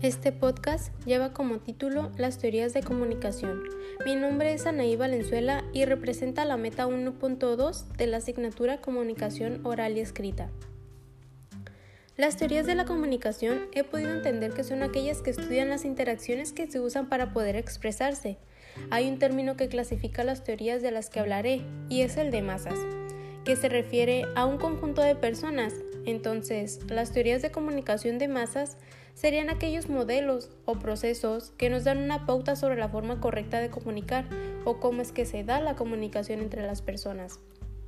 Este podcast lleva como título Las teorías de comunicación. Mi nombre es Anaí Valenzuela y representa la meta 1.2 de la asignatura Comunicación Oral y Escrita. Las teorías de la comunicación he podido entender que son aquellas que estudian las interacciones que se usan para poder expresarse. Hay un término que clasifica las teorías de las que hablaré y es el de masas, que se refiere a un conjunto de personas. Entonces, las teorías de comunicación de masas serían aquellos modelos o procesos que nos dan una pauta sobre la forma correcta de comunicar o cómo es que se da la comunicación entre las personas.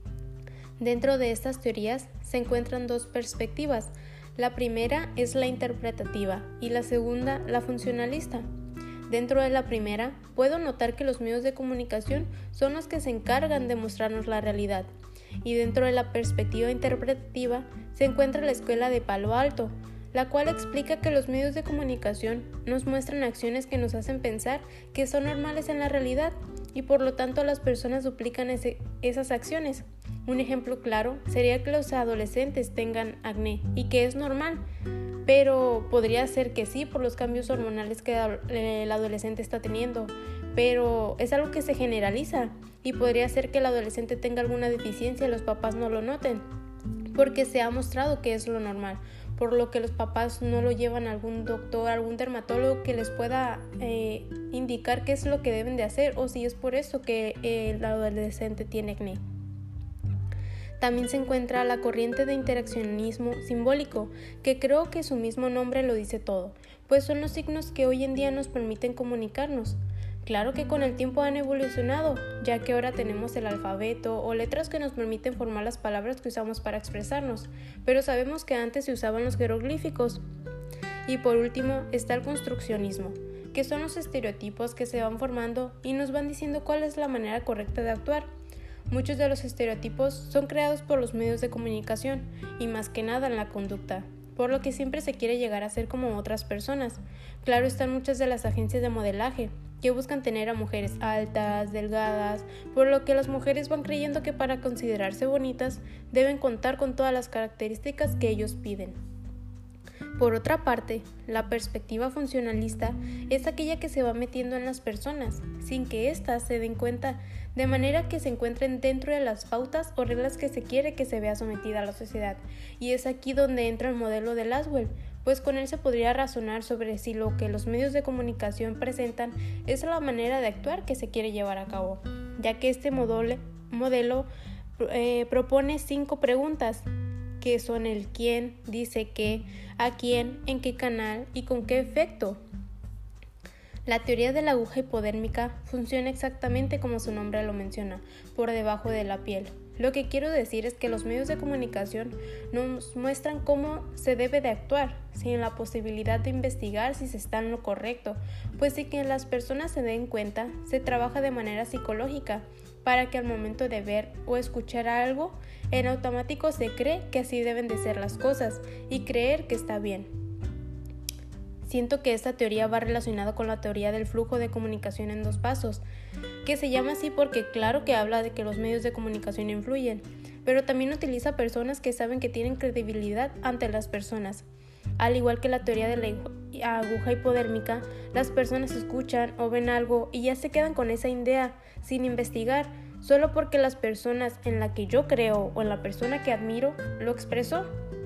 Dentro de estas teorías se encuentran dos perspectivas. La primera es la interpretativa y la segunda la funcionalista. Dentro de la primera, puedo notar que los medios de comunicación son los que se encargan de mostrarnos la realidad. Y dentro de la perspectiva interpretativa se encuentra la escuela de Palo Alto, la cual explica que los medios de comunicación nos muestran acciones que nos hacen pensar que son normales en la realidad y por lo tanto las personas duplican esas acciones. Un ejemplo claro sería que los adolescentes tengan acné y que es normal, pero podría ser que sí por los cambios hormonales que el adolescente está teniendo, pero es algo que se generaliza y podría ser que el adolescente tenga alguna deficiencia y los papás no lo noten, porque se ha mostrado que es lo normal, por lo que los papás no lo llevan a algún doctor, algún dermatólogo que les pueda indicar qué es lo que deben de hacer o si es por eso que el adolescente tiene acné. También se encuentra la corriente de interaccionismo simbólico, que creo que su mismo nombre lo dice todo, pues son los signos que hoy en día nos permiten comunicarnos. Claro que con el tiempo han evolucionado, ya que ahora tenemos el alfabeto o letras que nos permiten formar las palabras que usamos para expresarnos, pero sabemos que antes se usaban los jeroglíficos. Y por último está el construccionismo, que son los estereotipos que se van formando y nos van diciendo cuál es la manera correcta de actuar. Muchos de los estereotipos son creados por los medios de comunicación y más que nada en la conducta, por lo que siempre se quiere llegar a ser como otras personas. Claro están muchas de las agencias de modelaje, que buscan tener a mujeres altas, delgadas, por lo que las mujeres van creyendo que para considerarse bonitas deben contar con todas las características que ellos piden. Por otra parte, la perspectiva funcionalista es aquella que se va metiendo en las personas, sin que éstas se den cuenta, de manera que se encuentren dentro de las pautas o reglas que se quiere que se vea sometida a la sociedad. Y es aquí donde entra el modelo de Laswell, pues con él se podría razonar sobre si lo que los medios de comunicación presentan es la manera de actuar que se quiere llevar a cabo, ya que este modelo propone 5 preguntas, que son el quién, dice qué, a quién, en qué canal y con qué efecto. La teoría de la aguja hipodérmica funciona exactamente como su nombre lo menciona, por debajo de la piel. Lo que quiero decir es que los medios de comunicación nos muestran cómo se debe de actuar, sin la posibilidad de investigar si se está en lo correcto, pues sin que las personas se den cuenta, se trabaja de manera psicológica, para que al momento de ver o escuchar algo, en automático se cree que así deben de ser las cosas y creer que está bien. Siento que esta teoría va relacionada con la teoría del flujo de comunicación en 2 pasos, que se llama así porque claro que habla de que los medios de comunicación influyen, pero también utiliza personas que saben que tienen credibilidad ante las personas. Al igual que la teoría de la aguja hipodérmica, las personas escuchan o ven algo y ya se quedan con esa idea sin investigar, solo porque las personas en la que yo creo o en la persona que admiro lo expresó.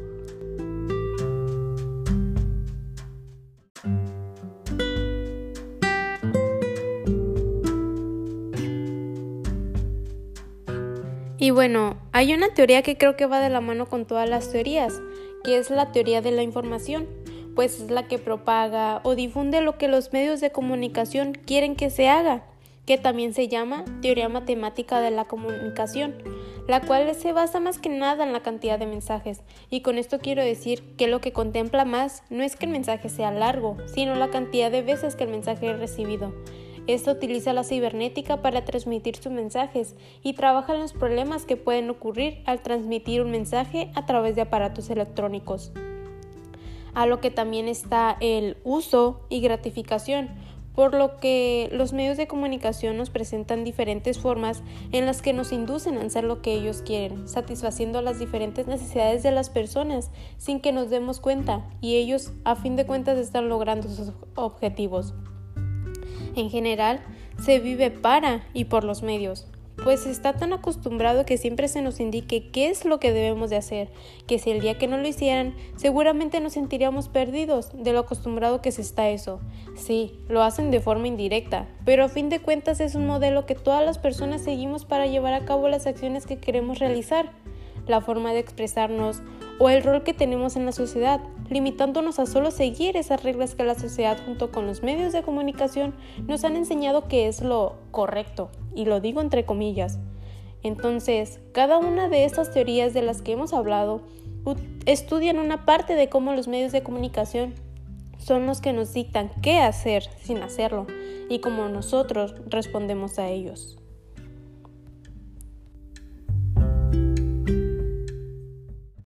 Y bueno, hay una teoría que creo que va de la mano con todas las teorías, que es la teoría de la información, pues es la que propaga o difunde lo que los medios de comunicación quieren que se haga, que también se llama teoría matemática de la comunicación, la cual se basa más que nada en la cantidad de mensajes, y con esto quiero decir que lo que contempla más no es que el mensaje sea largo, sino la cantidad de veces que el mensaje es recibido. Esta utiliza la cibernética para transmitir sus mensajes y trabaja en los problemas que pueden ocurrir al transmitir un mensaje a través de aparatos electrónicos. A lo que también está el uso y gratificación, por lo que los medios de comunicación nos presentan diferentes formas en las que nos inducen a hacer lo que ellos quieren, satisfaciendo las diferentes necesidades de las personas sin que nos demos cuenta, y ellos a fin de cuentas están logrando sus objetivos. En general, se vive para y por los medios, pues está tan acostumbrado que siempre se nos indique qué es lo que debemos de hacer, que si el día que no lo hicieran, seguramente nos sentiríamos perdidos de lo acostumbrado que se está eso. Sí, lo hacen de forma indirecta, pero a fin de cuentas es un modelo que todas las personas seguimos para llevar a cabo las acciones que queremos realizar, la forma de expresarnos o el rol que tenemos en la sociedad, limitándonos a solo seguir esas reglas que la sociedad junto con los medios de comunicación nos han enseñado que es lo correcto, y lo digo entre comillas. Entonces, cada una de estas teorías de las que hemos hablado estudian una parte de cómo los medios de comunicación son los que nos dictan qué hacer sin hacerlo y cómo nosotros respondemos a ellos.